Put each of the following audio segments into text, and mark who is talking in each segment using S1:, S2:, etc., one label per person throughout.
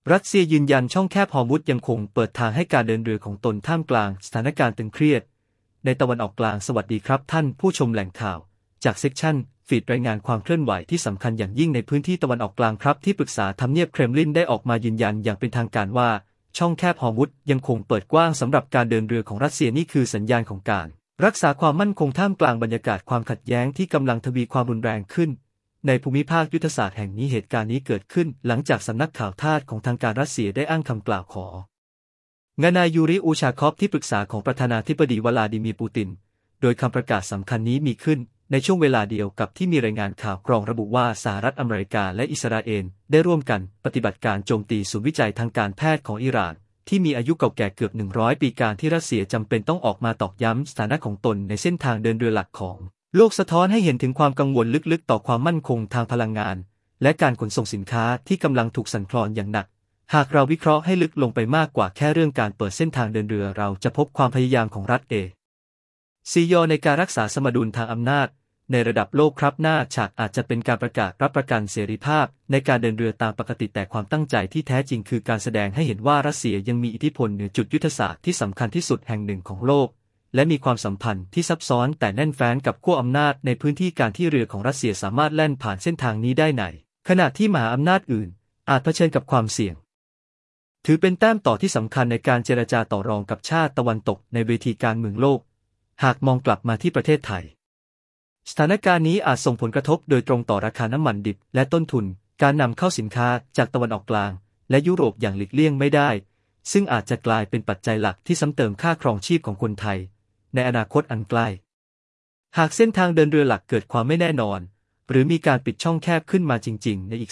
S1: รัสเซียยืนยันช่องแคบฮอร์มุซยังคงเปิดทางให้การเดินเรือของตนท่ามกลางสถานการณ์ตึงเครียดในตะวันออกกลางสวัสดีครับท่านผู้ชมแหล่งข่าวจากเซ็กชันฟีดรายงานความเคลื่อนไหวที่สำคัญอย่างยิ่งในพื้นที่ตะวันออกกลางครับที่ปรึกษาทำเนียบเครมลินได้ออกมายืนยันอย่างเป็นทางการว่าช่องแคบฮอร์มุซยังคงเปิดกว้างสำหรับการเดินเรือของรัสเซียนี่คือสัญญาณของการรักษาความมั่นคงท่ามกลางบรรยากาศความขัดแย้งที่กำลังทวีความรุนแรงขึ้นในภูมิภาคยุทธศาสตร์แห่งนี้เหตุการณ์นี้เกิดขึ้นหลังจากสำนักข่าวทาสของทางการรัสเซียได้อ้างคำกล่าวของนายยูริอูชาคอฟที่ปรึกษาของประธานาธิบดีวลาดิเมียร์ปูตินโดยคำประกาศสำคัญนี้มีขึ้นในช่วงเวลาเดียวกับที่มีรายงานข่าวกรองระบุว่าสหรัฐอเมริกาและอิสราเอลได้ร่วมกันปฏิบัติการโจมตีศูนย์วิจัยทางการแพทย์ของอิหร่านที่มีอายุเก่าแก่เกือบ100 ปีการที่รัสเซียจำเป็นต้องออกมาตอกย้ำสถานะของตนในเส้นทางเดินเรือหลักของโลกสะท้อนให้เห็นถึงความกังวลลึกๆต่อความมั่นคงทางพลังงานและการขนส่งสินค้าที่กำลังถูกสั่นคลอนอย่างหนักหากเราวิเคราะห์ให้ลึกลงไปมากกว่าแค่เรื่องการเปิดเส้นทางเดินเรือเราจะพบความพยายามของรัฐซียอในการรักษาสมดุลทางอำนาจในระดับโลกครับหน้าฉากอาจจะเป็นการประกาศรับประกันเสรีภาพในการเดินเรือตามปกติแต่ความตั้งใจที่แท้จริงคือการแสดงให้เห็นว่ารัสเซียยังมีอิทธิพลเหนือจุดยุทธศาสตร์ที่สำคัญที่สุดแห่งหนึ่งของโลกและมีความสัมพันธ์ที่ซับซ้อนแต่แน่นแฟ้นกับขั้วอำนาจในพื้นที่การที่เรือของรัสเซียสามารถแล่นผ่านเส้นทางนี้ได้ในขณะที่มหาอำนาจอื่นอาจเผชิญกับความเสี่ยงถือเป็นแต้มต่อที่สำคัญในการเจรจาต่อรองกับชาติตะวันตกในเวทีการเมืองโลกหากมองกลับมาที่ประเทศไทยสถานการณ์นี้อาจส่งผลกระทบโดยตรงต่อราคาน้ำมันดิบและต้นทุนการนำเข้าสินค้าจากตะวันออกกลางและยุโรปอย่างหลีกเลี่ยงไม่ได้ซึ่งอาจจะกลายเป็นปัจจัยหลักที่ซ้ำเติมค่าครองชีพของคนไทยในอนาคตอันใกล้หากเส้นทางเดินเรือหลักเกิดความไม่แน่นอนหรือมีการปิดช่องแคบขึ้นมาจริงๆในอีก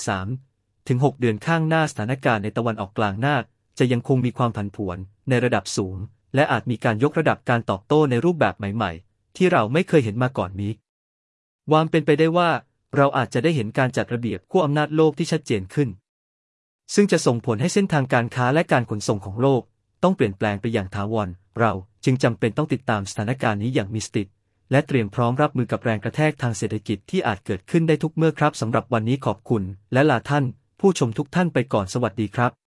S1: 3-6 เดือนข้างหน้าสถานการณ์ในตะวันออกกลางน่าจะยังคงมีความผันผวนในระดับสูงและอาจมีการยกระดับการตอบโต้ในรูปแบบใหม่ๆที่เราไม่เคยเห็นมาก่อนนี้ความเป็นไปได้ว่าเราอาจจะได้เห็นการจัดระเบียบขั้วอำนาจโลกที่ชัดเจนขึ้นซึ่งจะส่งผลให้เส้นทางการค้าและการขนส่งของโลกต้องเปลี่ยนแปลงไปอย่างถาวรเราจึงจำเป็นต้องติดตามสถานการณ์นี้อย่างมีสติและเตรียมพร้อมรับมือกับแรงกระแทกทางเศรษฐกิจที่อาจเกิดขึ้นได้ทุกเมื่อครับสำหรับวันนี้ขอบคุณและลาท่านผู้ชมทุกท่านไปก่อนสวัสดีครับ